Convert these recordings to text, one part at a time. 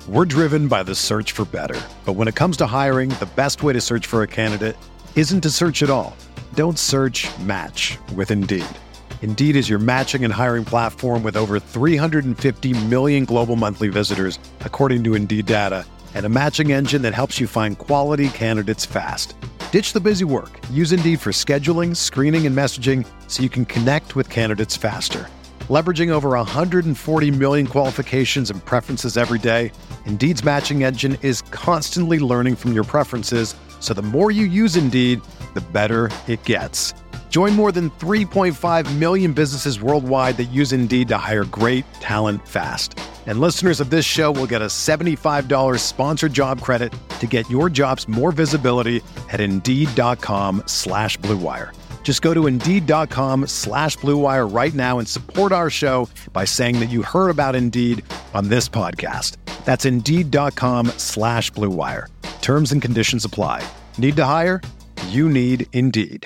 We're driven by the search for better. But when it comes to hiring, the best way to search for a candidate isn't to search at all. Don't search, match with Indeed. Indeed is your matching and hiring platform with over 350 million global monthly visitors, according to Indeed data, and a matching engine that helps you find quality candidates fast. Ditch the busy work. Use Indeed for scheduling, screening, and messaging so you can connect with candidates faster. Leveraging over 140 million qualifications and preferences every day, Indeed's matching engine is constantly learning from your preferences, so the more you use Indeed, the better it gets. Join more than 3.5 million businesses worldwide that use Indeed to hire great talent fast. And listeners of this show will get a $75 sponsored job credit to get your jobs more visibility at Indeed.com/Blue Wire. Just go to Indeed.com/Blue Wire right now and support our show by saying that you heard about Indeed on this podcast. That's Indeed.com/Blue Wire. Terms and conditions apply. Need to hire? You need Indeed.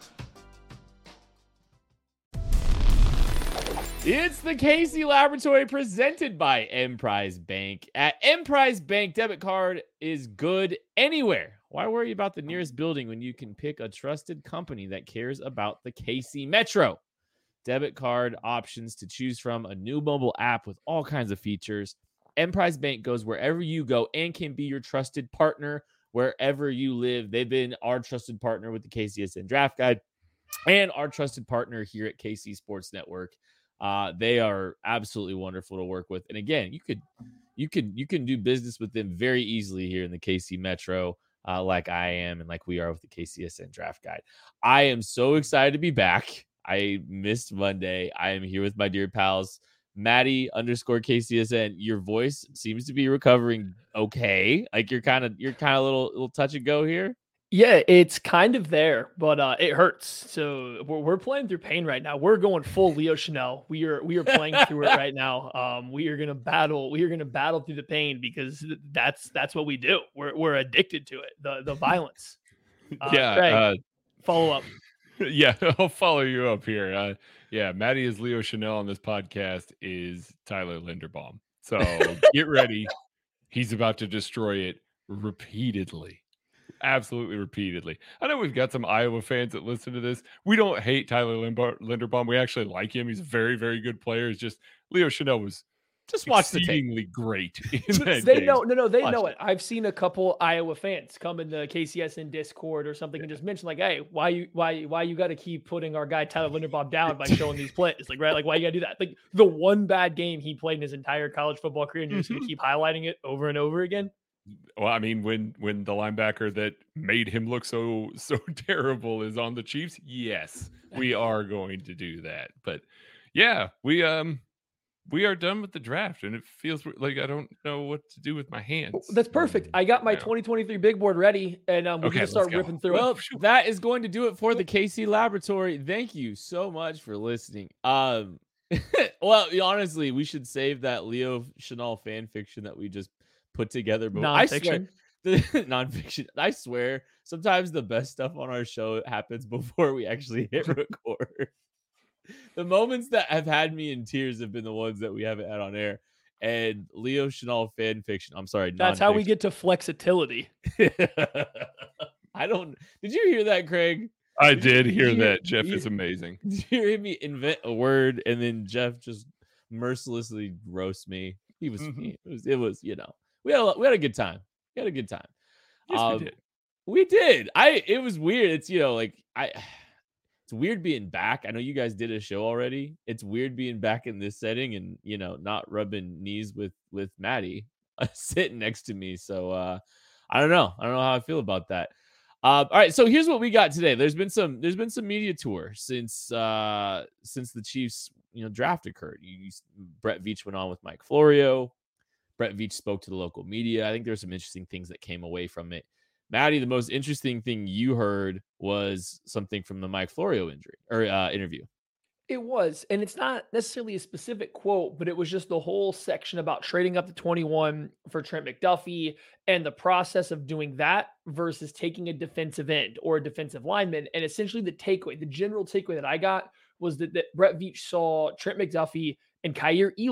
It's the Casey Laboratory presented by Emprise Bank. At Emprise Bank, debit card is good anywhere. Why worry about the nearest building when you can pick a trusted company that cares about the KC Metro? Debit card options to choose from, a new mobile app with all kinds of features. Emprise Bank goes wherever you go and can be your trusted partner wherever you live. They've been our trusted partner with the KCSN Draft Guide and our trusted partner here at KC Sports Network. They are absolutely wonderful to work with. And again, you can do business with them very easily here in the KC Metro, like I am and like we are with the KCSN Draft Guide. I am so excited to be back. I missed Monday. I am here with my dear pals, Maddie_KCSN. Your voice seems to be recovering okay. Like you're kind of a little touch and go here. Yeah, it's kind of there, but it hurts. So we're playing through pain right now. We're going full Leo Chanel. We are playing through it right now. We are gonna battle. We are gonna battle through the pain because that's what we do. We're addicted to it. The violence. Craig, follow up. Yeah, I'll follow you up here. Maddie is Leo Chanel on this podcast is Tyler Linderbaum. So get ready. He's about to destroy it repeatedly. Absolutely repeatedly. I know we've got some Iowa fans that listen to this. We don't hate Tyler Linderbaum. We actually like him. He's a very, very good player. It's just Leo Chanel was just watch the tape. Great. They know it. I've seen a couple Iowa fans come in the KCSN Discord or something and just mention like, "Hey, why you got to keep putting our guy Tyler Linderbaum down by showing these plays? Like, right? Like, why you got to do that? Like, the one bad game he played in his entire college football career, and you're just going to keep highlighting it over and over again." Well, I mean, when the linebacker that made him look so terrible is on the Chiefs, yes, we are going to do that. But yeah, we are done with the draft, and it feels like I don't know what to do with my hands. That's perfect. I got my 2023 big board ready, and we're going to start ripping through it. Well, that is going to do it for the KC Laboratory. Thank you so much for listening. Well, honestly, we should save that Leo Chanel fan fiction that we just put together. But nonfiction. Nonfiction. I swear, sometimes the best stuff on our show happens before we actually hit record. The moments that have had me in tears have been the ones that we haven't had on air. And Leo Chanel fan fiction. I'm sorry. That's how we get to flexitility. Did you hear that, Craig? I did hear that. Jeff is amazing. Did you hear me invent a word and then Jeff just mercilessly roast me? He was, it was, we had a good time. We had a good time. Yes, we did. We did. It was weird. It's, it's weird being back. I know you guys did a show already. It's weird being back in this setting and, not rubbing knees with Maddie sitting next to me. So I don't know. I don't know how I feel about that. All right. So here's what we got today. There's been some media tour since the Chiefs, draft occurred. Brett Veach went on with Mike Florio. Brett Veach spoke to the local media. I think there's some interesting things that came away from it. Maddie, the most interesting thing you heard was something from the Mike Florio interview. It was, and it's not necessarily a specific quote, but it was just the whole section about trading up to 21 for Trent McDuffie and the process of doing that versus taking a defensive end or a defensive lineman. And essentially the general takeaway that I got was that Brett Veach saw Trent McDuffie and Kaiir Elam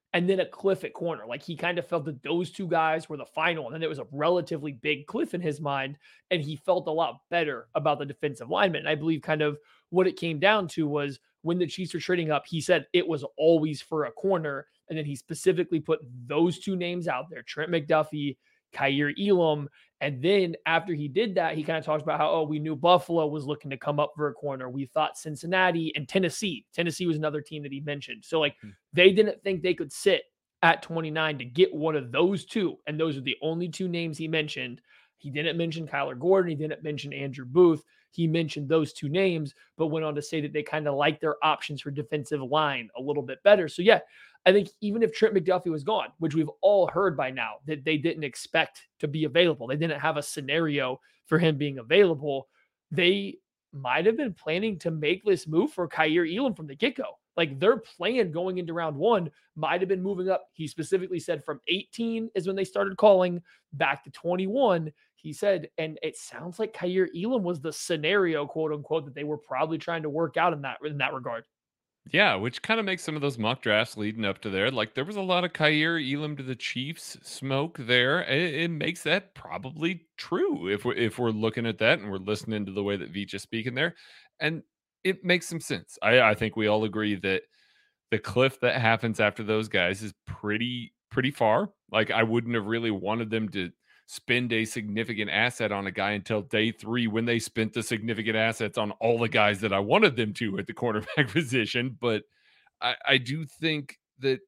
and then a cliff at corner. Like he kind of felt that those two guys were the final. And then there was a relatively big cliff in his mind. And he felt a lot better about the defensive lineman. And I believe kind of what it came down to was when the Chiefs were trading up, he said it was always for a corner. And then he specifically put those two names out there, Trent McDuffie, Kaiir Elam. And then after he did that, he kind of talks about how, oh, we knew Buffalo was looking to come up for a corner. We thought Cincinnati and Tennessee. Tennessee was another team that he mentioned. So like they didn't think they could sit at 29 to get one of those two. And those are the only two names he mentioned. He didn't mention Kyler Gordon. He didn't mention Andrew Booth. He mentioned those two names, but went on to say that they kind of like their options for defensive line a little bit better. So yeah, I think even if Trent McDuffie was gone, which we've all heard by now that they didn't expect to be available, they didn't have a scenario for him being available, they might have been planning to make this move for Kaiir Elam from the get-go. Like their plan going into round one might have been moving up. He specifically said from 18 is when they started calling back to 21. He said, and it sounds like Kaiir Elam was the scenario, quote unquote, that they were probably trying to work out in that regard. Yeah, which kind of makes some of those mock drafts leading up to there. Like there was a lot of Kaiir Elam to the Chiefs smoke there. It makes that probably true if we're looking at that and we're listening to the way that Veach is speaking there, and it makes some sense. I think we all agree that the cliff that happens after those guys is pretty far. Like I wouldn't have really wanted them to spend a significant asset on a guy until day 3 when they spent the significant assets on all the guys that I wanted them to at the cornerback position. But I do think that,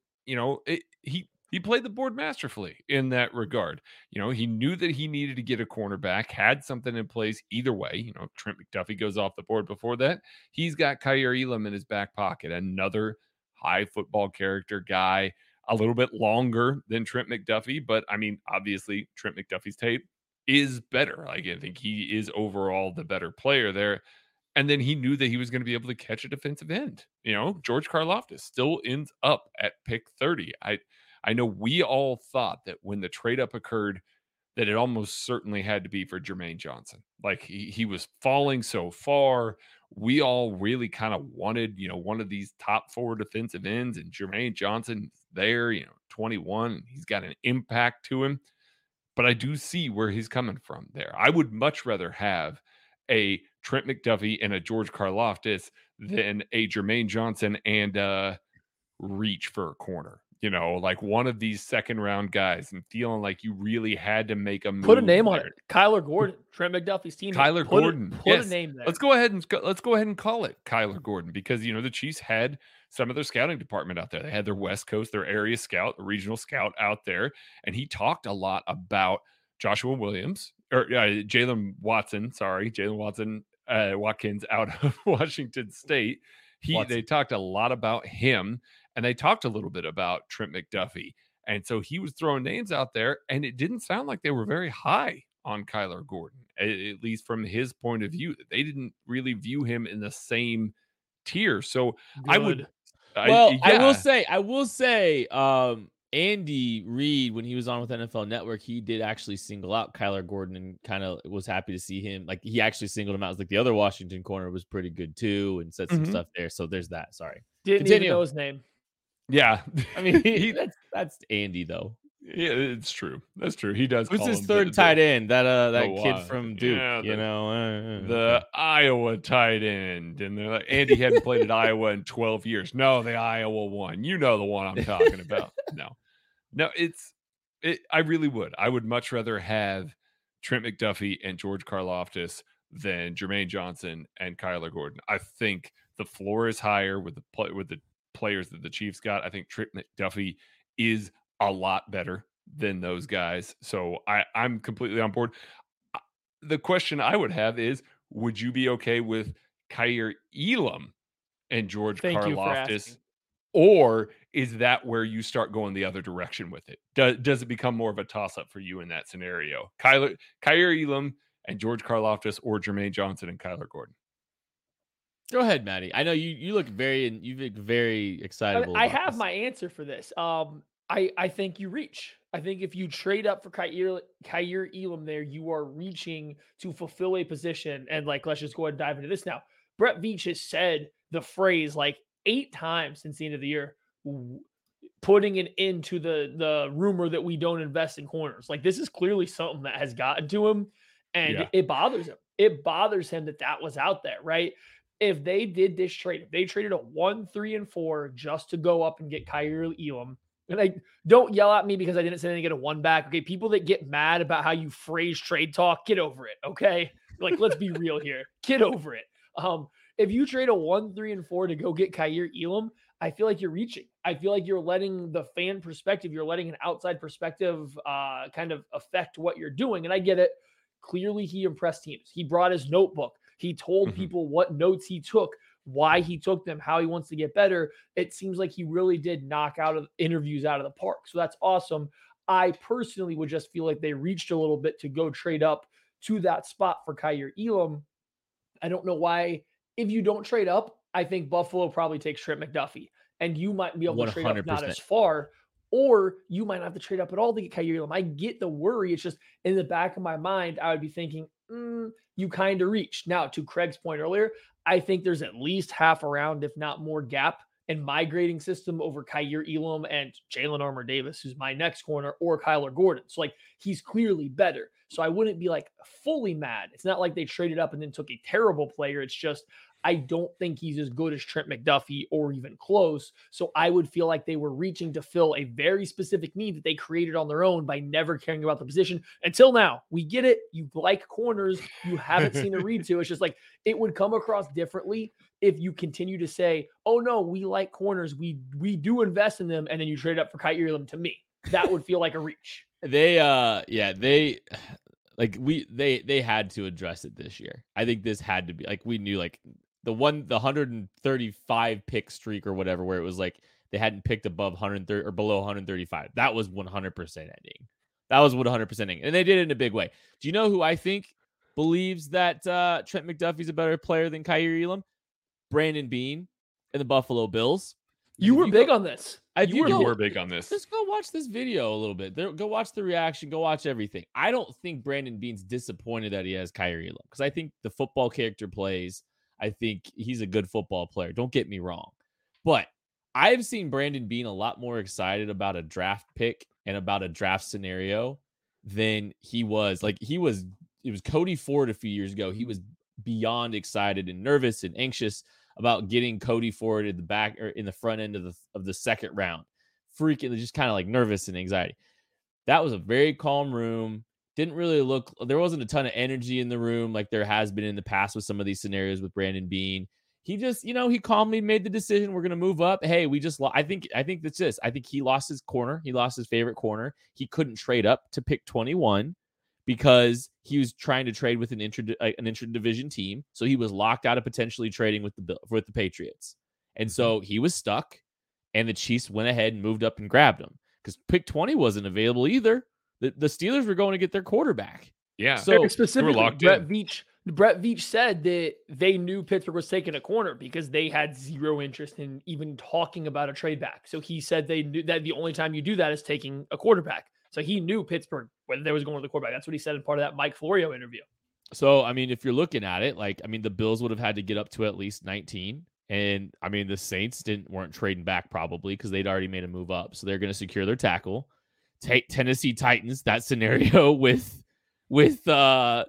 he played the board masterfully in that regard. He knew that he needed to get a cornerback, had something in place either way. Trent McDuffie goes off the board before that. He's got Kaiir Elam in his back pocket, another high football character guy, a little bit longer than Trent McDuffie, but I mean, obviously Trent McDuffie's tape is better. Like, I think he is overall the better player there. And then he knew that he was going to be able to catch a defensive end. George Karlaftis still ends up at pick 30. I know we all thought that when the trade up occurred, that it almost certainly had to be for Jermaine Johnson. Like he was falling so far. We all really kind of wanted, one of these top 4 defensive ends, and Jermaine Johnson there, 21. He's got an impact to him. But I do see where he's coming from there. I would much rather have a Trent McDuffie and a George Karlaftis than a Jermaine Johnson and reach for a corner. Like one of these second round guys, and feeling like you really had to make a move. Put a name on it. Kyler Gordon, Trent McDuffie's team. Kyler Gordon. Put a name there. Let's go ahead and call it Kyler Gordon, because the Chiefs had some of their scouting department out there. They had their West Coast, their area scout, regional scout out there, and he talked a lot about Joshua Williams or Jalen Watson. Sorry, Jalen Watson, Watkins out of Washington State. They talked a lot about him. And they talked a little bit about Trent McDuffie. And so he was throwing names out there, and it didn't sound like they were very high on Kyler Gordon, at least from his point of view. They didn't really view him in the same tier. So Good. I will say, Andy Reid, when he was on with NFL Network, he did actually single out Kyler Gordon and kind of was happy to see him. Like he actually singled him out. It was like the other Washington corner was pretty good too, and said some stuff there. So there's that. Sorry. Didn't even know his name. Yeah. I mean, that's Andy though. Yeah, it's true. That's true. He does. Who's his third tight end? That kid from Duke. Yeah, the Iowa tight end, and they're like, Andy hadn't played at Iowa in 12 years. No, the Iowa one. You know the one I'm talking about. No, I really would. I would much rather have Trent McDuffie and George Karlaftis than Jermaine Johnson and Kyler Gordon. I think the floor is higher with the players that the Chiefs got. I think Trent McDuffie is a lot better than those guys. So I'm completely on board. The question I would have is, would you be okay with Kaiir Elam and George Karlaftis? Or is that where you start going the other direction with it? Does it become more of a toss-up for you in that scenario? Kaiir Elam and George Karlaftis, or Jermaine Johnson and Kyler Gordon? Go ahead, Maddie. I know you look very excited. I have my answer for this. I think you reach. I think if you trade up for Kaiir Elam there, you are reaching to fulfill a position. And let's just go ahead and dive into this now. Brett Veach has said the phrase 8 times since the end of the year. putting an end to the rumor that we don't invest in corners. Like, this is clearly something that has gotten to him, and it bothers him. It bothers him that was out there, right? If they did this trade, if they traded a 1, 3, and 4 just to go up and get Kaiir Elam, and don't yell at me because I didn't say anything, get a 1 back. Okay, people that get mad about how you phrase trade talk, get over it. Okay, like, let's be real here. Get over it. If you trade a 1, 3, and 4 to go get Kaiir Elam, I feel like you're reaching. I feel like you're letting the fan perspective, you're letting an outside perspective kind of affect what you're doing. And I get it. Clearly, he impressed teams. He brought his notebook. He told people what notes he took, why he took them, how he wants to get better. It seems like he really did knock out of interviews out of the park. So that's awesome. I personally would just feel like they reached a little bit to go trade up to that spot for Kaiir Elam. I don't know why. If you don't trade up, I think Buffalo probably takes Trent McDuffie, and you might be able to trade up not as far, or you might not have to trade up at all to get Kaiir Elam. I get the worry. It's just in the back of my mind, I would be thinking, you kind of reached. Now, to Craig's point earlier, I think there's at least half a round, if not more, gap in my grading system over Kaiir Elam and Jalen Armour-Davis, who's my next corner, or Kyler Gordon. So, like, he's clearly better. So I wouldn't be, like, fully mad. It's not like they traded up and then took a terrible player. It's just, I don't think he's as good as Trent McDuffie or even close. So I would feel like they were reaching to fill a very specific need that they created on their own by never caring about the position. Until now, we get it. You like corners. You haven't seen a read to. It's just like, it would come across differently if you continue to say, oh no, we like corners. We do invest in them. And then you trade up for Kaiir Elam. To me, that would feel like a reach. They had to address it this year. I think this had to be, like, we knew, like, the 135 pick streak or whatever, where it was like they hadn't picked above 130 or below 135. That was 100% ending. That was 100% ending. And they did it in a big way. Do you know who I think believes that Trent McDuffie's a better player than Kaiir Elam? Brandon Beane and the Buffalo Bills. You were big on this. You were big on this. Just go watch this video a little bit. Go watch the reaction. Go watch everything. I don't think Brandon Beane's disappointed that he has Kaiir Elam, because I think the football character plays. I think he's a good football player. Don't get me wrong. But I've seen Brandon Beane a lot more excited about a draft pick and about a draft scenario than he was. Like, it was Cody Ford a few years ago. He was beyond excited and nervous and anxious about getting Cody Ford at the back or in the front end of the second round. Freaking just kind of like nervous and anxiety. That was a very calm room. Didn't really look, there wasn't a ton of energy in the room like there has been in the past with some of these scenarios with Brandon Beane. He just, he calmly made the decision. We're going to move up. Hey, we just, I think that's this. I think he lost his corner. He lost his favorite corner. He couldn't trade up to pick 21 because he was trying to trade with an intra-division team. So he was locked out of potentially trading with the Patriots. And so he was stuck, and the Chiefs went ahead and moved up and grabbed him because pick 20 wasn't available either. The Steelers were going to get their quarterback. Yeah. So specifically, Brett Veach said that they knew Pittsburgh was taking a corner because they had zero interest in even talking about a trade back. So he said they knew that the only time you do that is taking a quarterback. So he knew Pittsburgh, whether they was going with the quarterback. That's what he said in part of that Mike Florio interview. So, I mean, if you're looking at it, the Bills would have had to get up to at least 19. And, I mean, the Saints weren't trading back probably because they'd already made a move up. So they're going to secure their tackle. Tennessee Titans, that scenario with Treylon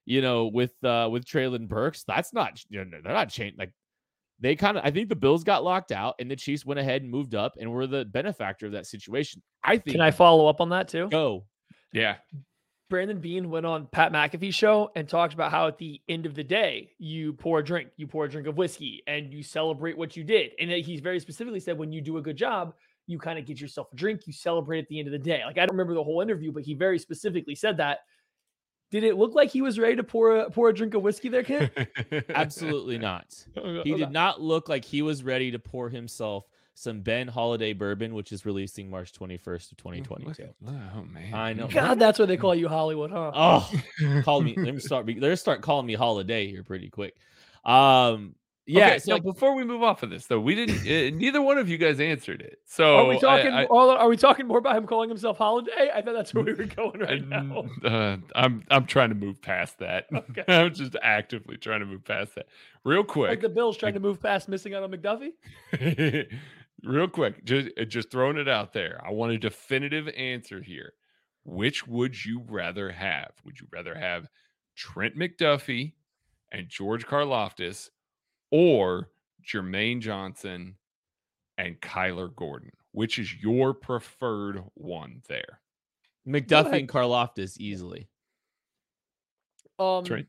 Burks, that's not, they're not changed. Like, they kind of, I think the Bills got locked out and the Chiefs went ahead and moved up and were the benefactor of that situation. I think. Can I follow up on that too? Go. Yeah. Brandon Beane went on Pat McAfee's show and talked about how at the end of the day, you pour a drink of whiskey and you celebrate what you did. And he's very specifically said, when you do a good job, you kind of get yourself a drink, you celebrate at the end of the day. Like, I don't remember the whole interview, but he very specifically said that. Did it look like he was ready to pour a drink of whiskey there, Kid? Absolutely not. He did not look like he was ready to pour himself some Ben Holiday bourbon, which is releasing March 21st of 2022. Oh, man. I know. God, that's what they call you, Hollywood, huh? Oh, call me. They're start calling me Holiday here pretty quick. Yeah. Okay, so before we move off of this, though, we didn't. Neither one of you guys answered it. So are we talking? Are we talking more about him calling himself Holiday? I thought that's where we were going right now. I'm trying to move past that. Okay. I'm just actively trying to move past that. Real quick, like the Bills trying to move past missing out on McDuffie. real quick, just throwing it out there. I want a definitive answer here. Which would you rather have? Would you rather have Trent McDuffie and George Karlaftis, or Jermaine Johnson and Kyler Gordon? Which is your preferred one there? McDuffie and Karlaftis easily. Trent.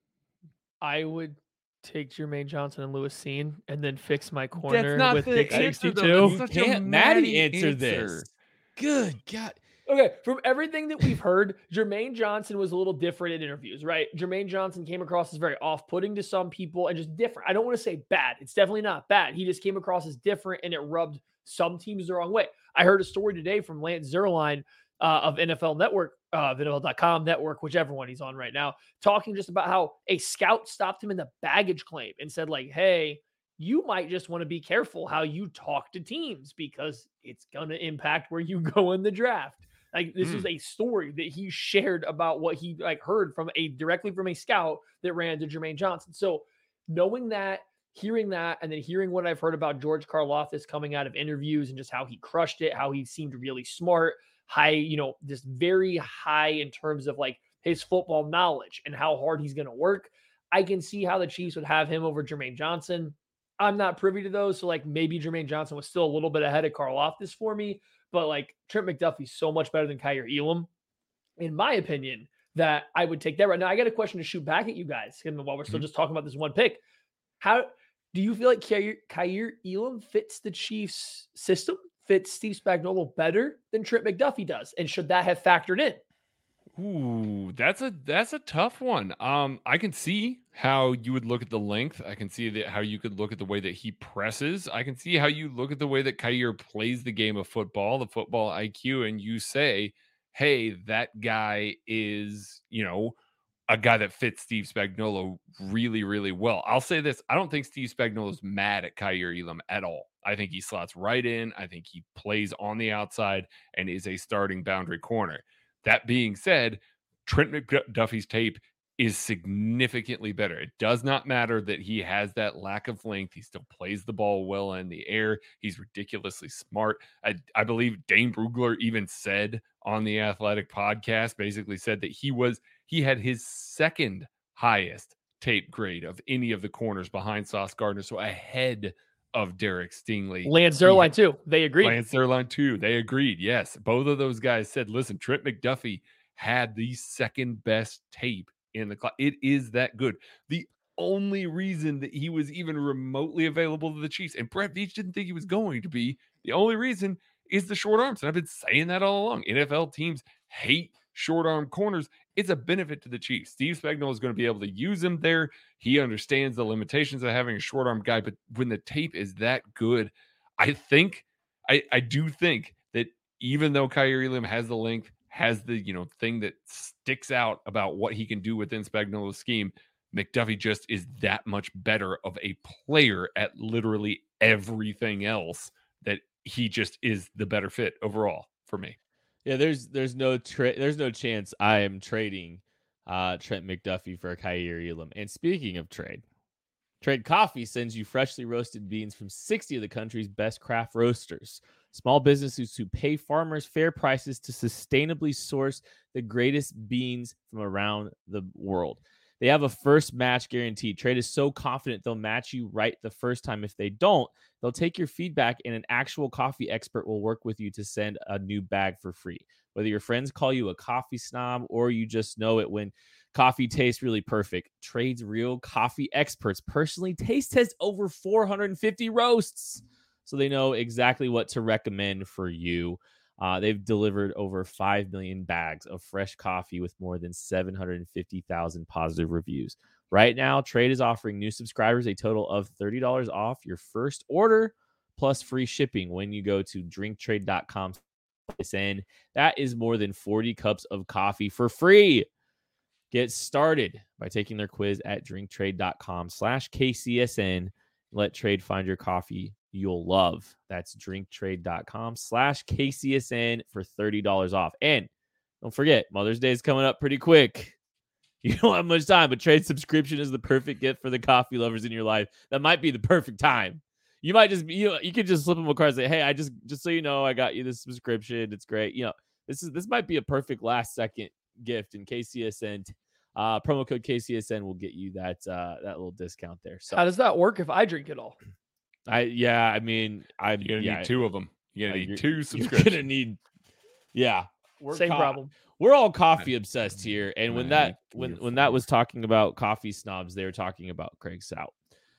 I would take Jermaine Johnson and Lewis Cine and then fix my corner That's not with the Nick answer, 62. though. You Such a can't Maddie Maddie answer this. answer. Good God. Okay, from everything that we've heard, Jermaine Johnson was a little different in interviews, right? Jermaine Johnson came across as very off-putting to some people and just different. I don't want to say bad. It's definitely not bad. He just came across as different, and it rubbed some teams the wrong way. I heard a story today from Lance Zierlein of NFL Network, NFL.com Network, whichever one he's on right now, talking just about how a scout stopped him in the baggage claim and said, like, hey, you might just want to be careful how you talk to teams because it's going to impact where you go in the draft. Like, this is a story that he shared about what he heard from directly from a scout that ran to Jermaine Johnson. So knowing that, hearing that, and then hearing what I've heard about George Karlaftis coming out of interviews and just how he crushed it, how he seemed really smart, high, just very high in terms of like his football knowledge and how hard he's going to work. I can see how the Chiefs would have him over Jermaine Johnson. I'm not privy to those. So like maybe Jermaine Johnson was still a little bit ahead of Karlaftis for me. But like Trent McDuffie's so much better than Kaiir Elam, in my opinion, that I would take that right now. I got a question to shoot back at you guys while we're still just talking about this one pick. How do you feel like Kaiir Elam fits the Chiefs' system, fits Steve Spagnuolo better than Trent McDuffie does? And should that have factored in? Ooh, that's a tough one. I can see how you would look at the length. I can see how you could look at the way that he presses. I can see how you look at the way that Kaiir plays the game of football, the football IQ, and you say, hey, that guy is, a guy that fits Steve Spagnuolo really, really well. I'll say this. I don't think Steve Spagnuolo's mad at Kaiir Elam at all. I think he slots right in. I think he plays on the outside and is a starting boundary corner. That being said, Trent McDuffie's tape is significantly better. It does not matter that he has that lack of length. He still plays the ball well in the air. He's ridiculously smart. I believe Dane Brugler even said on the Athletic podcast, basically said that he had his second highest tape grade of any of the corners behind Sauce Gardner, so ahead of Derek Stingley. Lance Zierlein too. They agreed. Lance Zierlein too. They agreed. Yes. Both of those guys said, listen, Trent McDuffie had the second best tape in the class. It is that good. The only reason that he was even remotely available to the Chiefs, and Brett Veach didn't think he was going to be, the only reason is the short arms. And I've been saying that all along. NFL teams hate short arm corners. It's a benefit to the Chiefs. Steve Spagnuolo is going to be able to use him there. He understands the limitations of having a short arm guy, but when the tape is that good, I do think that even though Kaiir Elam has the length, has the thing that sticks out about what he can do within Spagnuolo's scheme, McDuffie just is that much better of a player at literally everything else, that he just is the better fit overall for me. Yeah, there's no chance I am trading Trent McDuffie for Kaiir Elam. And speaking of Trade Coffee sends you freshly roasted beans from 60 of the country's best craft roasters. Small businesses who pay farmers fair prices to sustainably source the greatest beans from around the world. They have a first match guarantee. Trade is so confident they'll match you right the first time. If they don't, they'll take your feedback and an actual coffee expert will work with you to send a new bag for free. Whether your friends call you a coffee snob or you just know it when coffee tastes really perfect, Trade's real coffee experts personally taste test over 450 roasts, so they know exactly what to recommend for you. They've delivered over 5 million bags of fresh coffee with more than 750,000 positive reviews. Right now, Trade is offering new subscribers a total of $30 off your first order plus free shipping when you go to drinktrade.com. That is more than 40 cups of coffee for free. Get started by taking their quiz at drinktrade.com/KCSN. Let Trade find your coffee you'll love. That's drinktrade.com/KCSN for $30 off. And don't forget, Mother's Day is coming up pretty quick. You don't have much time, but Trade subscription is the perfect gift for the coffee lovers in your life. That might be the perfect time. You might just you could just slip him a card and say, hey, I just so you know, I got you this subscription. It's great. This might be a perfect last second gift, and KCSN promo code KCSN will get you that little discount there. So how does that work if I drink it all? You're gonna need 2 of them. You're gonna need 2 subscriptions. You're gonna need, same problem. We're all coffee obsessed here, and when that was talking about coffee snobs, they were talking about Craig Sout.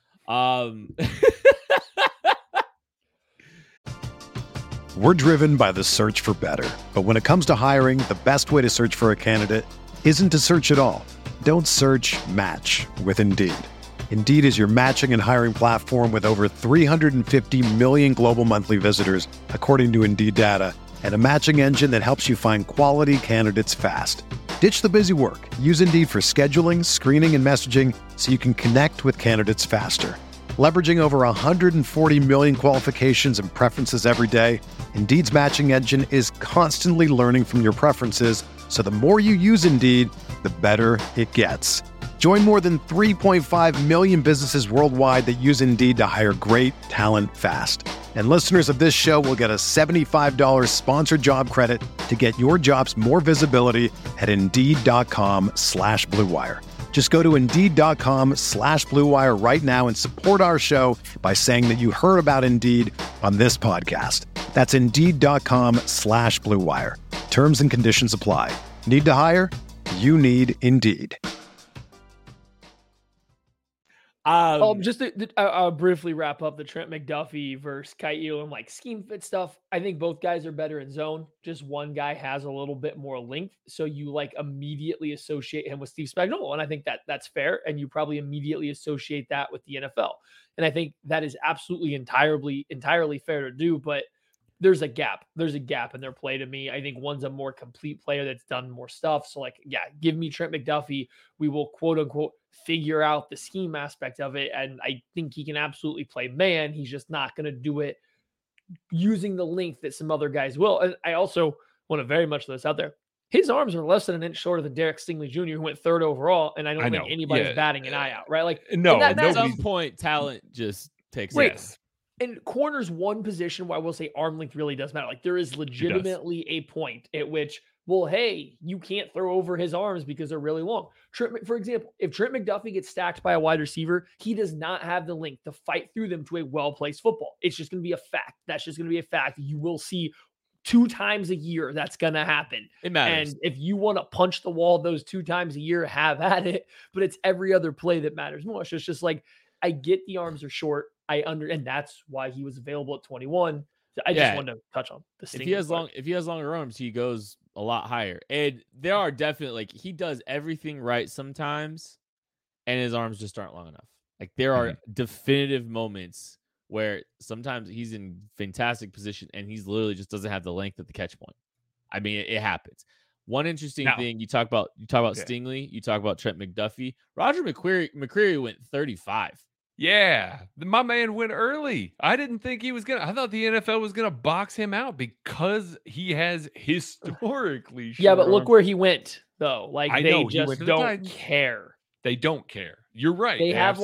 We're driven by the search for better, but when it comes to hiring, the best way to search for a candidate isn't to search at all. Don't search, match with Indeed. Indeed is your matching and hiring platform with over 350 million global monthly visitors, according to Indeed data, and a matching engine that helps you find quality candidates fast. Ditch the busy work. Use Indeed for scheduling, screening, and messaging so you can connect with candidates faster. Leveraging over 140 million qualifications and preferences every day, Indeed's matching engine is constantly learning from your preferences, so the more you use Indeed, the better it gets. Join more than 3.5 million businesses worldwide that use Indeed to hire great talent fast. And listeners of this show will get a $75 sponsored job credit to get your jobs more visibility at Indeed.com/Blue Wire. Just go to Indeed.com/Blue Wire right now and support our show by saying that you heard about Indeed on this podcast. That's Indeed.com/Blue Wire. Terms and conditions apply. Need to hire? You need Indeed. Just I'll briefly wrap up the Trent McDuffie versus Kite Elam scheme fit stuff. I think both guys are better in zone. Just one guy has a little bit more length, so you immediately associate him with Steve Spagnuolo, and I think that's fair. And you probably immediately associate that with the NFL, and I think that is absolutely entirely fair to do. But there's a gap. There's a gap in their play to me. I think one's a more complete player that's done more stuff. So give me Trent McDuffie. We will quote unquote figure out the scheme aspect of it. And I think he can absolutely play man. He's just not going to do it using the length that some other guys will. And I also want to very much throw this out there. His arms are less than an inch shorter than Derek Stingley Jr., who went 3rd overall. And I don't think anybody's batting an eye out, right? At some point, talent just takes it. And corner's one position where I will say arm length really does matter. There is legitimately a point at which, well, hey, you can't throw over his arms because they're really long. For example, if Trent McDuffie gets stacked by a wide receiver, he does not have the length to fight through them to a well-placed football. It's just going to be a fact. That's just going to be a fact. You will see 2 times a year that's going to happen. It matters. And if you want to punch the wall those 2 times a year, have at it. But it's every other play that matters more. So it's just I get the arms are short. And that's why he was available at 21. I just wanted to touch on the if he has longer arms, he goes a lot higher. And there are definitely he does everything right sometimes, and his arms just aren't long enough. There are definitive moments where sometimes he's in fantastic position and he's literally just doesn't have the length at the catch point. I mean, it happens. One interesting thing you talk about Stingley, you talk about Trent McDuffie. Roger McCreary went 35. Yeah, my man went early. I didn't think he was I thought the NFL was gonna box him out because he has historically. Yeah, but look where he went though. They just don't care. They don't care. You're right. They have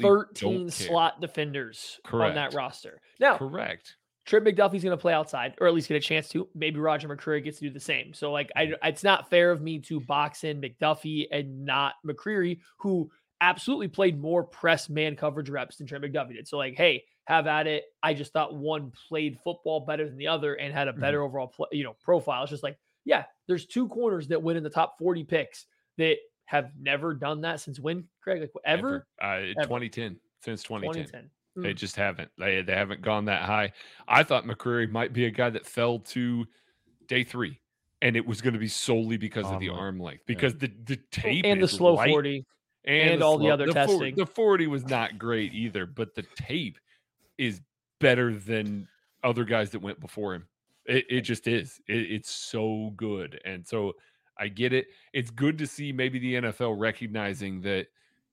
13 slot defenders on that roster. Now, correct. Trent McDuffie's going to play outside, or at least get a chance to. Maybe Roger McCreary gets to do the same. So, it's not fair of me to box in McDuffie and not McCreary, who absolutely played more press man coverage reps than Trent McDuffie did. So hey, have at it. I just thought one played football better than the other and had a better overall profile. It's just there's 2 corners that win in the top 40 picks that have never done that since when, Craig? Ever? 2010. Since 2010. They just haven't. They haven't gone that high. I thought McCreary might be a guy that fell to day 3, and it was going to be solely because of the arm length, because the tape and the slow 40. And all the other testing. The 40 was not great either, but the tape is better than other guys that went before him. It just is. It's so good. And so I get it. It's good to see maybe the NFL recognizing that,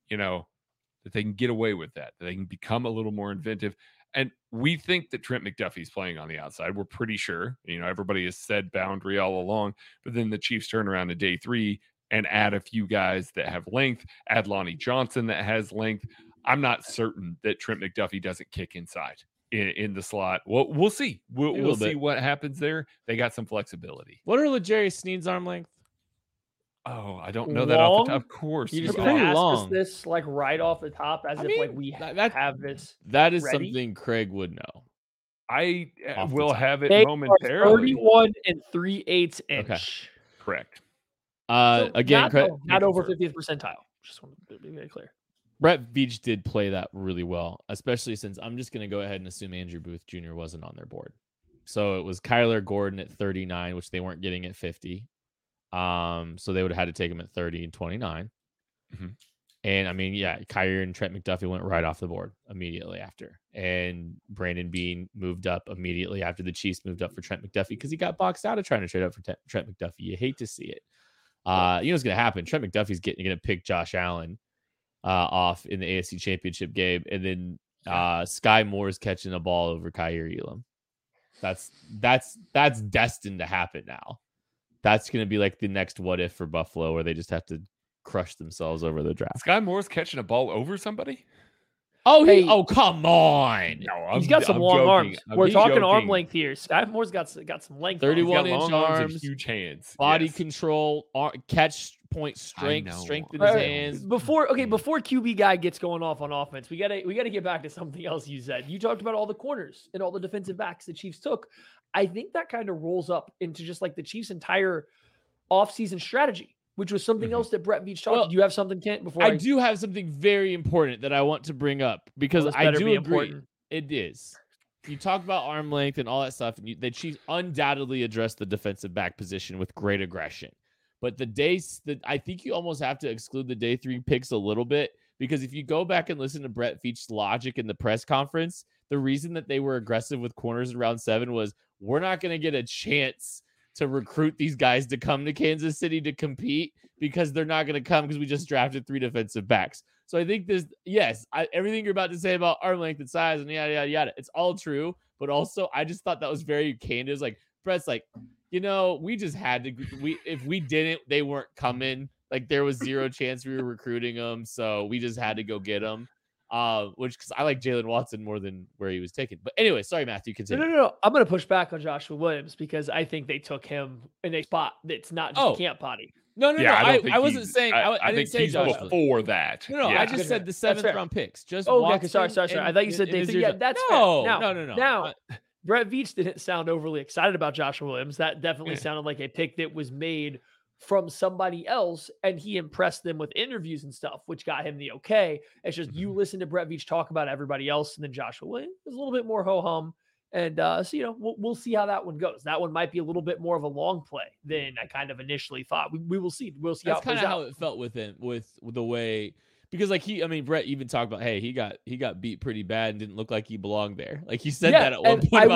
that they can get away with that they can become a little more inventive. And we think that Trent McDuffie's playing on the outside. We're pretty sure. Everybody has said boundary all along, but then the Chiefs turn around to day 3 and add a few guys that have length, add Lonnie Johnson that has length. I'm not certain that Trent McDuffie doesn't kick inside. in the slot. Well, we'll see. We'll see what happens there. They got some flexibility. What are L'Jarius Sneed's arm length? Oh, I don't know that off the top. Of course, You You're just gonna pretty ask long. us this like right off the top, as I if mean, like we have this. That is ready? something Craig would know. I Off the will top. have it They are momentarily. 31 3/8 inch. Okay. Correct. So Again, not over 50th percentile. Just want to be very clear. Brett Veach did play that really well, especially since I'm just going to go ahead and assume Andrew Booth Jr. wasn't on their board. So it was Kyler Gordon at 39, which they weren't getting at 50. So they would have had to take him at 30 and 29. Mm-hmm. And I mean, yeah, Kyrie and Trent McDuffie went right off the board immediately after. And Brandon Beane moved up immediately after the Chiefs moved up for Trent McDuffie because he got boxed out of trying to trade up for Trent McDuffie. You hate to see it. You know what's going to happen? Trent McDuffie's going to pick Josh Allen off in the AFC Championship game. And then Sky Moore's catching a ball over Kyrie Elam. That's destined to happen now. That's going to be like the next what if for Buffalo, where they just have to crush themselves over the draft. Sky Moore's catching a ball over somebody? Oh, come on. No, He's got some long arms. We're talking arm joking. length here. Sky Moore's got some length. 31 He's got inch long arms, and huge hands. body Yes. control, catch point strength in his hands. Before QB guy gets going off on offense, we gotta get back to something else you said. You talked about all the corners and all the defensive backs the Chiefs took. I think that kind of rolls up into just like the Chiefs' entire offseason strategy, which was something else that Brett Veach talked. Well, Do you have something, Kent? Before I do have something very important that I want to bring up because I do agree. Important. It is. You talk about arm length and all that stuff, and the Chiefs undoubtedly addressed the defensive back position with great aggression. But I think you almost have to exclude the day 3 picks a little bit, because if you go back and listen to Brett Veach's logic in the press conference, the reason that they were aggressive with corners in round 7 was we're not going to get a chance to recruit these guys to come to Kansas City to compete because they're not going to come because we just drafted 3 defensive backs. So I think everything you're about to say about arm length and size and yada, yada, yada, it's all true. But also, I just thought that was very candid. It's like, Brett's like, we just had to, if we didn't, they weren't coming. Like, there was zero chance we were recruiting them. So we just had to go get them. Because I like Jalen Watson more than where he was taken. But anyway, sorry, Matthew, continue. No. I'm going to push back on Joshua Williams because I think they took him in a spot that's not just a camp potty. No. I wasn't he's- saying. I didn't think say he's Joshua. before that. No, Yeah. I just said the 7th round picks. Just okay. Sorry. Watson I thought you said and they. Nazir Yeah, Johnson. that's no. fair. Now, Brett Veach didn't sound overly excited about Joshua Williams. That definitely sounded like a pick that was made from somebody else, and he impressed them with interviews and stuff, which got him the okay. It's just you listen to Brett Veach talk about everybody else, and then Joshua Williams is a little bit more ho-hum. And so, we'll see how that one goes. That one might be a little bit more of a long play than I kind of initially thought. We will see. We'll see. That's kind of how it felt with him, with the way, because Brett even talked about, hey, he got beat pretty bad and didn't look like he belonged there. Like he said that at one point.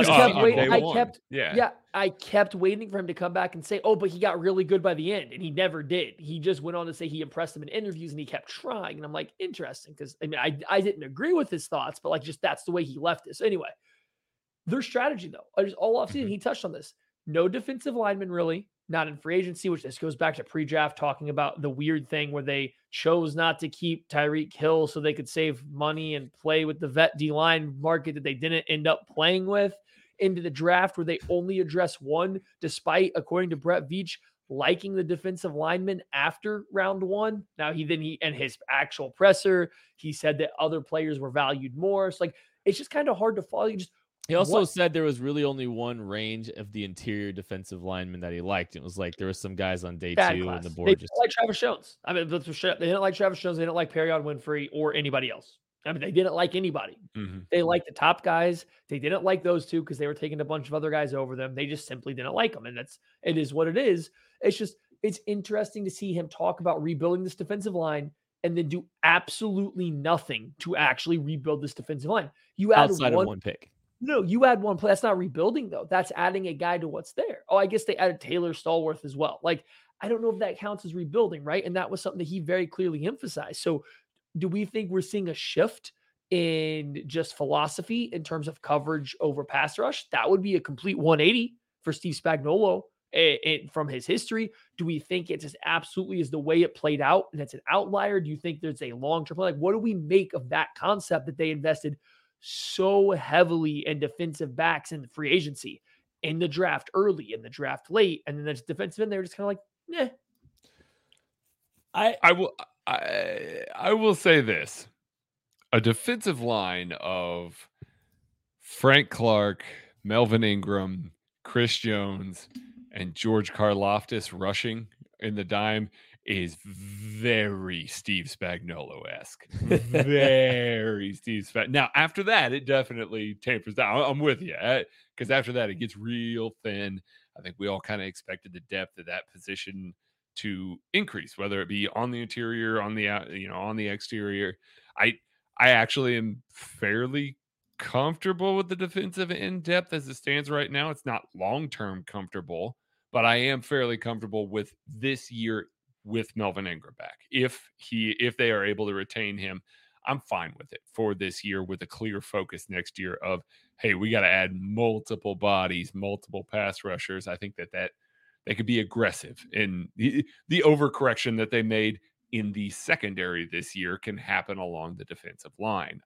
I kept waiting for him to come back and say, oh, but he got really good by the end. And he never did. He just went on to say he impressed him in interviews and he kept trying. And I'm like, interesting. Because I didn't agree with his thoughts, but that's the way he left it. So anyway, their strategy though, all offseason, he touched on this. No defensive lineman really, not in free agency, which this goes back to pre-draft talking about the weird thing where they chose not to keep Tyreek Hill so they could save money and play with the vet D-line market that they didn't end up playing with into the draft where they only address one, despite, according to Brett Veach, liking the defensive lineman after round 1. Now he and his actual presser, he said that other players were valued more. So it's just kind of hard to follow. He also said there was really only one range of the interior defensive lineman that he liked. It was like there were some guys on day 2 and the board they didn't like Travis Jones. They didn't like Travis Jones. They didn't like Perion Winfrey or anybody else. They didn't like anybody. Mm-hmm. They liked the top guys. They didn't like those 2 because they were taking a bunch of other guys over them. They just simply didn't like them. And it is what it is. It's interesting to see him talk about rebuilding this defensive line and then do absolutely nothing to actually rebuild this defensive line. You add outside of one pick. No, you add one play. That's not rebuilding, though. That's adding a guy to what's there. Oh, I guess they added Taylor Stallworth as well. I don't know if that counts as rebuilding, right? And that was something that he very clearly emphasized. So do we think we're seeing a shift in just philosophy in terms of coverage over pass rush? That would be a complete 180 for Steve Spagnuolo from his history. Do we think it just absolutely is the way it played out and it's an outlier? Do you think there's a long-term plan? What do we make of that concept that they invested so heavily in defensive backs in the free agency, in the draft early, in the draft late, and then there's defensive end. They're just kind of like, I will say this: a defensive line of Frank Clark, Melvin Ingram, Chris Jones, and George Karlaftis rushing in the dime is very Steve Spagnuolo-esque. Very Steve Spagnuolo. Now, after that, it definitely tapers down. I'm with you, because after that, it gets real thin. I think we all kind of expected the depth of that position to increase, whether it be on the interior, on the on the exterior. I actually am fairly comfortable with the defensive end depth as it stands right now. It's not long-term comfortable, but I am fairly comfortable with this year with Melvin Ingram back. If they are able to retain him, I'm fine with it for this year, with a clear focus next year of, hey, we got to add multiple bodies, multiple pass rushers. I think that they could be aggressive in the overcorrection that they made in the secondary this year can happen along the defensive line.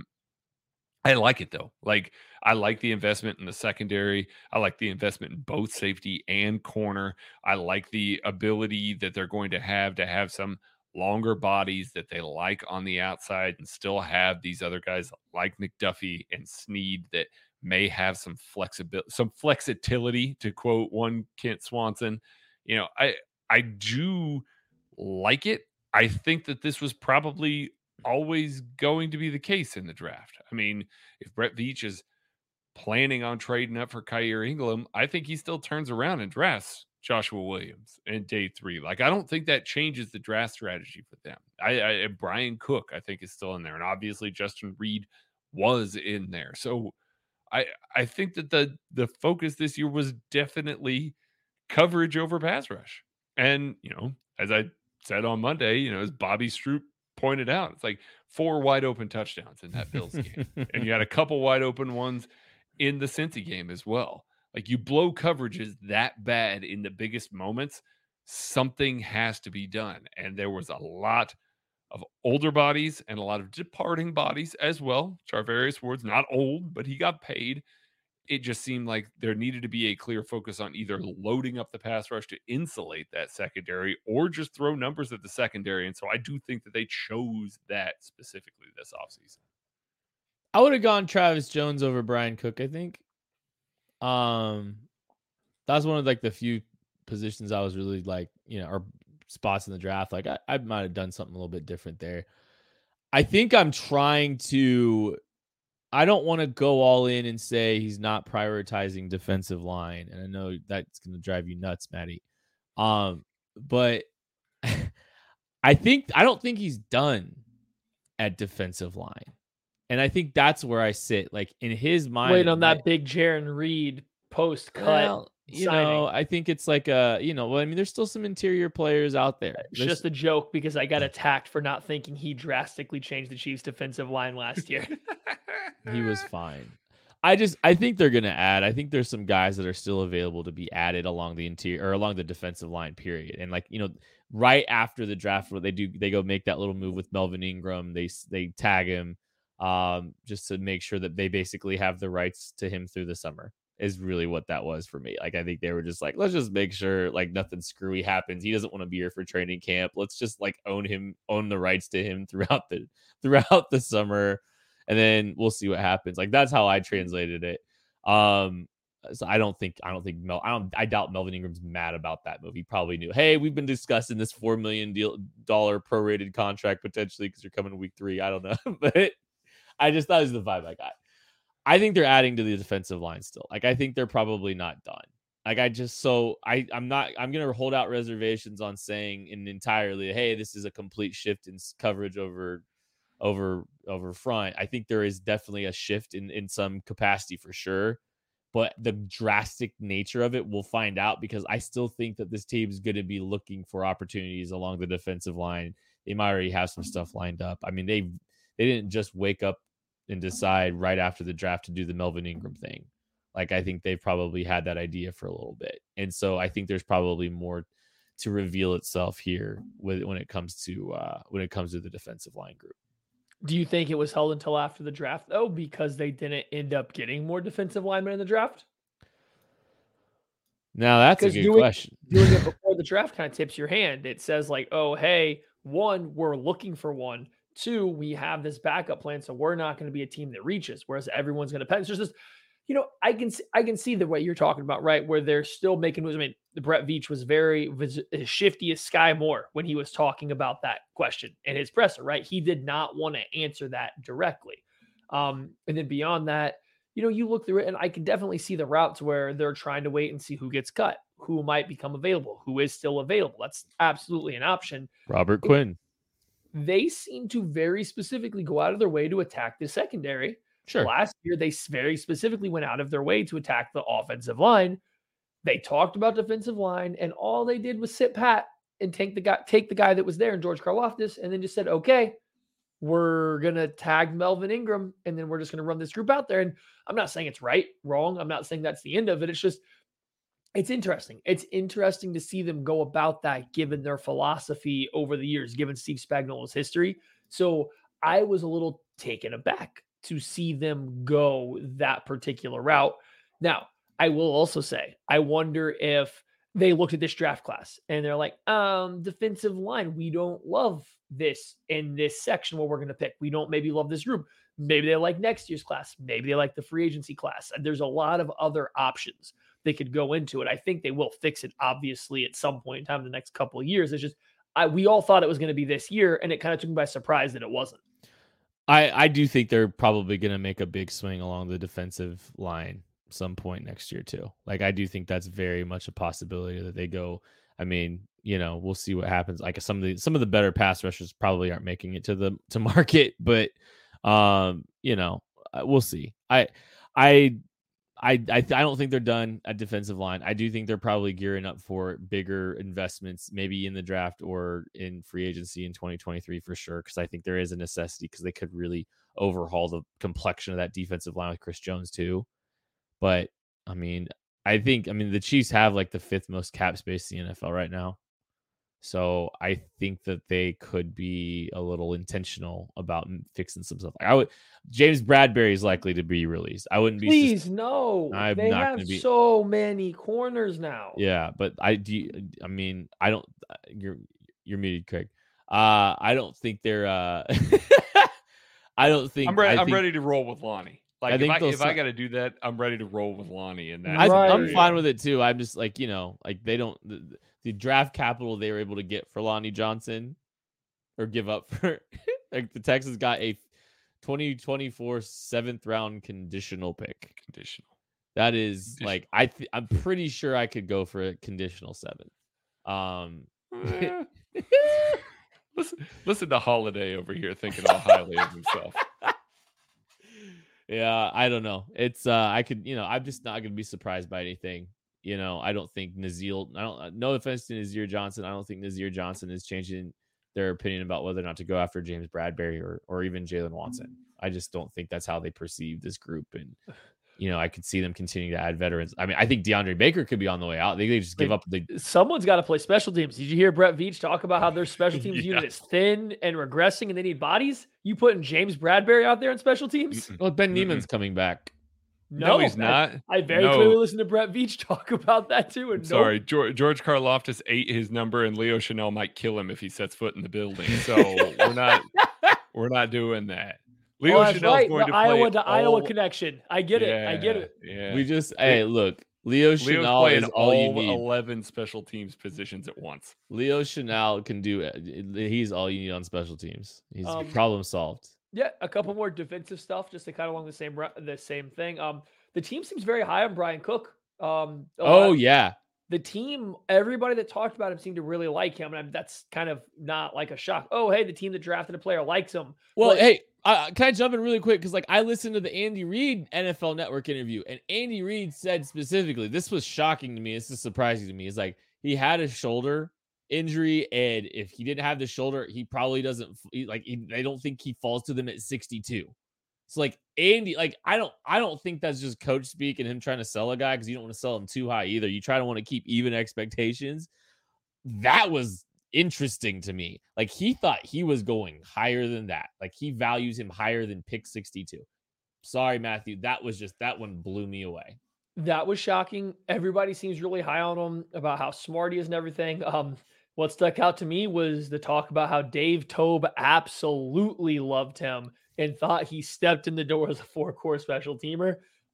I like it though. Like, I like the investment in the secondary. I like the investment in both safety and corner. I like the ability that they're going to have some longer bodies that they like on the outside, and still have these other guys like McDuffie and Sneed that may have some flexibility, some flexibility, to quote one Kent Swanson. I do like it. I think that this was probably always going to be the case in the draft. I mean, if Brett Veach is planning on trading up for Kaiir Ingram, I think he still turns around and drafts Joshua Williams in day 3. Like, I don't think that changes the draft strategy for them. Brian Cook, I think, is still in there. And obviously Justin Reed was in there. So I think that the focus this year was definitely coverage over pass rush. And, as I said on Monday, as Bobby Stroop pointed out, it's like 4 wide open touchdowns in that Bills game. And you had a couple wide open ones in the Cincy game as well. Like, you blow coverages that bad in the biggest moments, something has to be done. And there was a lot of older bodies and a lot of departing bodies as well. Charvarius Ward's not old, but he got paid. It just seemed like there needed to be a clear focus on either loading up the pass rush to insulate that secondary, or just throw numbers at the secondary. And so I do think that they chose that specifically this offseason. I would have gone Travis Jones over Brian Cook, I think. That's one of like the few positions I was really like, or spots in the draft. Like, I might have done something a little bit different there. I think I'm trying to, I don't want to go all in and say he's not prioritizing defensive line. And I know that's going to drive you nuts, Maddie. But I don't think he's done at defensive line. And I think that's where I sit. Like, in his mind, wait on that big Jaron Reed post cut. Well, I think it's like there's still some interior players out there. It's just a joke because I got attacked for not thinking he drastically changed the Chiefs' defensive line last year. He was fine. I think they're going to add. I think there's some guys that are still available to be added along the interior or along the defensive line period. And right after the draft, what they go make that little move with Melvin Ingram. They tag him just to make sure that they basically have the rights to him through the summer. Is really what that was for me. Like, I think they were just like, let's just make sure like nothing screwy happens. He doesn't want to be here for training camp. Let's just like own the rights to him throughout the summer, and then we'll see what happens. Like, that's how I translated it. So I doubt Melvin Ingram's mad about that move. He probably knew, hey, we've been discussing this $4 million prorated contract potentially because you're coming to week 3. I don't know, but I just thought it was the vibe I got. I think they're adding to the defensive line still. Like, I think they're probably not done. Like, I'm going to hold out reservations on saying entirely, hey, this is a complete shift in coverage over front. I think there is definitely a shift in some capacity for sure, but the drastic nature of it, we'll find out, because I still think that this team is going to be looking for opportunities along the defensive line. They might already have some stuff lined up. I mean, they didn't just wake up and decide right after the draft to do the Melvin Ingram thing. Like, I think they've probably had that idea for a little bit. And so I think there's probably more to reveal itself here when it comes to the defensive line group. Do you think it was held until after the draft, though, because they didn't end up getting more defensive linemen in the draft? Now, that's a good question. Doing it before the draft kind of tips your hand. It says like, oh, hey, 1, we're looking for 1. 2, we have this backup plan, so we're not going to be a team that reaches, whereas everyone's going to pen. It's just this, I can see the way you're talking about, right? Where they're still making moves. I mean, Brett Veach was as shifty as Sky Moore when he was talking about that question in his presser, right? He did not want to answer that directly. And then beyond that, you look through it and I can definitely see the routes where they're trying to wait and see who gets cut, who might become available, who is still available. That's absolutely an option. Robert Quinn. They seem to very specifically go out of their way to attack the secondary. Sure. Last year, they very specifically went out of their way to attack the offensive line. They talked about defensive line, and all they did was sit pat and take the guy that was there, and George Karlaftis, and then just said, okay, we're going to tag Melvin Ingram, and then we're just going to run this group out there. And I'm not saying it's right, wrong. I'm not saying that's the end of it. It's just, it's interesting. It's interesting to see them go about that, given their philosophy over the years, given Steve Spagnuolo's history. So I was a little taken aback to see them go that particular route. Now, I will also say, I wonder if they looked at this draft class and they're like, defensive line, we don't love this in this section where we're going to pick. We don't maybe love this group. Maybe they like next year's class. Maybe they like the free agency class. And there's a lot of other options they could go into it. I think they will fix it, obviously, at some point in time in the next couple of years. It's just, we all thought it was going to be this year, and it kind of took me by surprise that it wasn't. I do think they're probably going to make a big swing along the defensive line some point next year too. Like, I do think that's very much a possibility that they go. I mean, we'll see what happens. Like some of the better pass rushers probably aren't making it to market, but we'll see. I don't think they're done at defensive line. I do think they're probably gearing up for bigger investments, maybe in the draft or in free agency in 2023 for sure. Because I think there is a necessity, because they could really overhaul the complexion of that defensive line with Chris Jones too. But I mean, the Chiefs have like the 5th most cap space in the NFL right now. So I think that they could be a little intentional about fixing some stuff. James Bradbury is likely to be released. I wouldn't be. Please, no. They have so many corners now. Yeah, but I don't. You're muted, Craig. I don't think they're. I don't think. I'm ready to roll with Lonnie. Like, if I got to do that, I'm ready to roll with Lonnie in that. I'm fine with it too. I'm just like, they don't. The draft capital they were able to get for Lonnie Johnson, or give up for, like, the Texans got a 2024 7th round conditional pick. Conditional. That is like, I'm pretty sure I could go for a conditional 7th. Listen to Holiday over here thinking all highly of himself. Yeah, I don't know. It's I could, I'm just not gonna be surprised by anything. I don't think no offense to Nazir Johnson, I don't think Nazir Johnson is changing their opinion about whether or not to go after James Bradbury or even Jalen Watson. I just don't think that's how they perceive this group. And, I could see them continuing to add veterans. I mean, I think DeAndre Baker could be on the way out. They just give up. Someone's got to play special teams. Did you hear Brett Veach talk about how their special teams unit is thin and regressing and they need bodies? You putting James Bradbury out there in special teams? Well, Ben Neiman's coming back. No, he's not. I very clearly listened to Brett Veach talk about that too. And sorry, George Karlaftis ate his number, and Leo Chanel might kill him if he sets foot in the building. So we're not doing that. Leo Chanel's going to play Iowa connection. I get it. I get it. Yeah. We just look. Leo Chanel is all you need. 11 special teams positions at once. Leo Chanel can do it. He's all you need on special teams. He's problem solved. Yeah, a couple more defensive stuff, just to kind of along the same thing. The team seems very high on Brian Cook. Yeah. The team, everybody that talked about him seemed to really like him, and that's kind of not like a shock. Oh, hey, the team that drafted a player likes him. Well, hey, can I jump in really quick? Because I listened to the Andy Reid NFL Network interview, and Andy Reid said specifically, this was shocking to me. This is surprising to me. It's like he had a shoulder injury, and if he didn't have the shoulder, he probably doesn't. They don't think he falls to them at 62. So Andy, I don't think that's just coach speak and him trying to sell a guy, because you don't want to sell him too high either. You try to want to keep even expectations. That was interesting to me. Like, he thought he was going higher than that. Like, he values him higher than pick 62. Sorry, Matthew. That one blew me away. That was shocking. Everybody seems really high on him about how smart he is and everything. What stuck out to me was the talk about how Dave Toub absolutely loved him and thought he stepped in the door as a 4-core special teamer.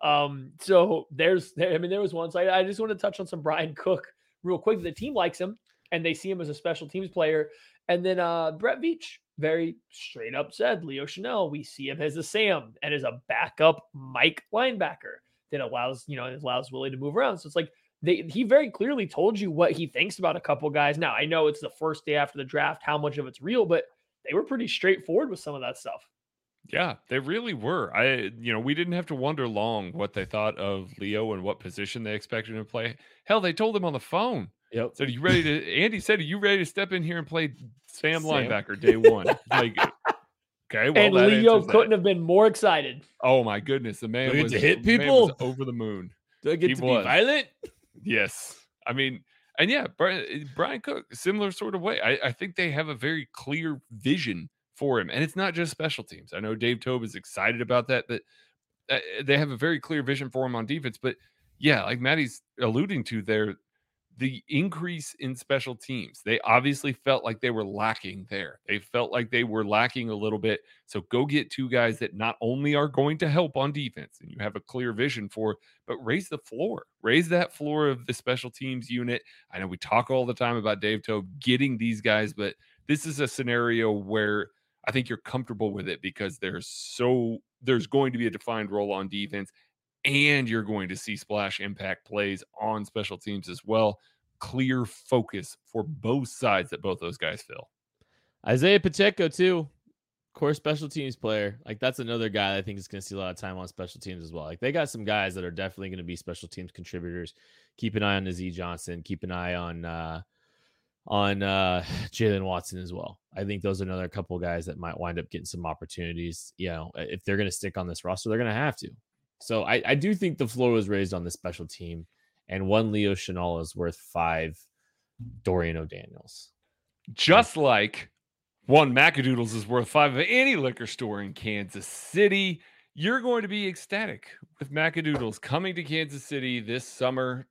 So there was one side. I just want to touch on some Brian Cook real quick. The team likes him and they see him as a special teams player. And then Brett Veach very straight up said, Leo Chenal, we see him as a Sam and as a backup Mike linebacker that allows Willie to move around. So it's like he very clearly told you what he thinks about a couple guys. Now, I know it's the first day after the draft, how much of it's real, but they were pretty straightforward with some of that stuff. Yeah, they really were. We didn't have to wonder long what they thought of Leo and what position they expected him to play. Hell, they told him on the phone. Yep. So Andy said, are you ready to step in here and play Sam linebacker day one? Like, okay. Well, and Leo couldn't have been more excited. Oh my goodness. The man was to hit people was over the moon. Do I get He to was. be violent? Yes. I mean, and yeah, Brian Cook, similar sort of way. I think they have a very clear vision for him. And it's not just special teams. I know Dave Toub is excited about that, but they have a very clear vision for him on defense. But yeah, like Maddie's alluding to there, the increase in special teams, they obviously felt like they were lacking there. They felt like they were lacking a little bit. So go get two guys that not only are going to help on defense and you have a clear vision for, but raise the floor, raise that floor of the special teams unit. I know we talk all the time about Dave Toub getting these guys, but this is a scenario where I think you're comfortable with it because there's going to be a defined role on defense. And you're going to see splash impact plays on special teams as well. Clear focus for both sides that both those guys fill. Isaiah Pacheco, too. Core special teams player. Like, that's another guy that I think is going to see a lot of time on special teams as well. Like, they got some guys that are definitely going to be special teams contributors. Keep an eye on Nazeeh Johnson. Keep an eye on Jalen Watson as well. I think those are another couple guys that might wind up getting some opportunities. You know, if they're going to stick on this roster, they're going to have to. So I do think the floor was raised on the special team, and one Leo Chenal is worth 5 Dorian O'Daniels. Just like one Macadoodles is worth 5 of any liquor store in Kansas City. You're going to be ecstatic with Macadoodles coming to Kansas City this summer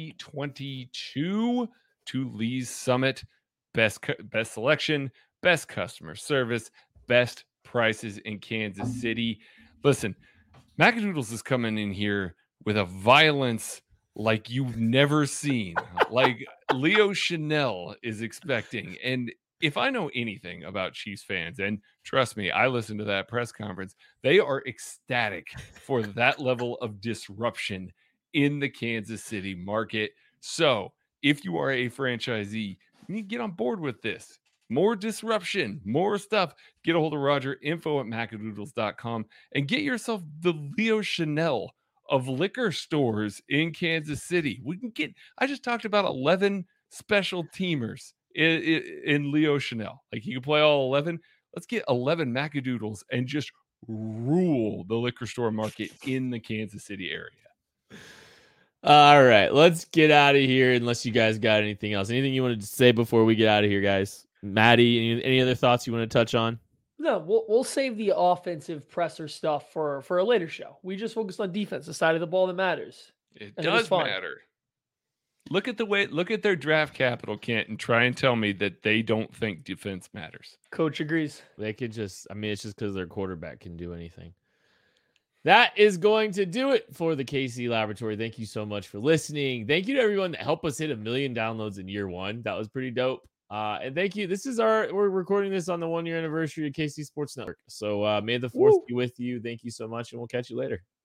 2022 to Lee's Summit. Best selection, best customer service, best prices in Kansas City. Listen, Macadoodles is coming in here with a violence like you've never seen, like Leo Chenal is expecting. And if I know anything about Chiefs fans, and trust me, I listened to that press conference, they are ecstatic for that level of disruption in the Kansas City market. So if you are a franchisee, you need to get on board with this. More disruption, more stuff. Get a hold of Roger, info@macadoodles.com, and get yourself the Leo Chenal of liquor stores in Kansas City. I just talked about 11 special teamers in Leo Chenal. Like, you can play all 11. Let's get 11 Macadoodles and just rule the liquor store market in the Kansas City area. All right, let's get out of here unless you guys got anything else. Anything you wanted to say before we get out of here, guys? Maddie, any other thoughts you want to touch on? No, we'll save the offensive presser stuff for a later show. We just focused on defense, the side of the ball that matters. It does matter. Look at their draft capital, Kent, and try and tell me that they don't think defense matters. Coach agrees. They could it's just because their quarterback can do anything. That is going to do it for the KC Laboratory. Thank you so much for listening. Thank you to everyone that helped us hit 1 million downloads in year 1. That was pretty dope. And thank you. We're recording this on the 1-year anniversary of KC Sports Network. So may the 4th be with you. Thank you so much, and we'll catch you later.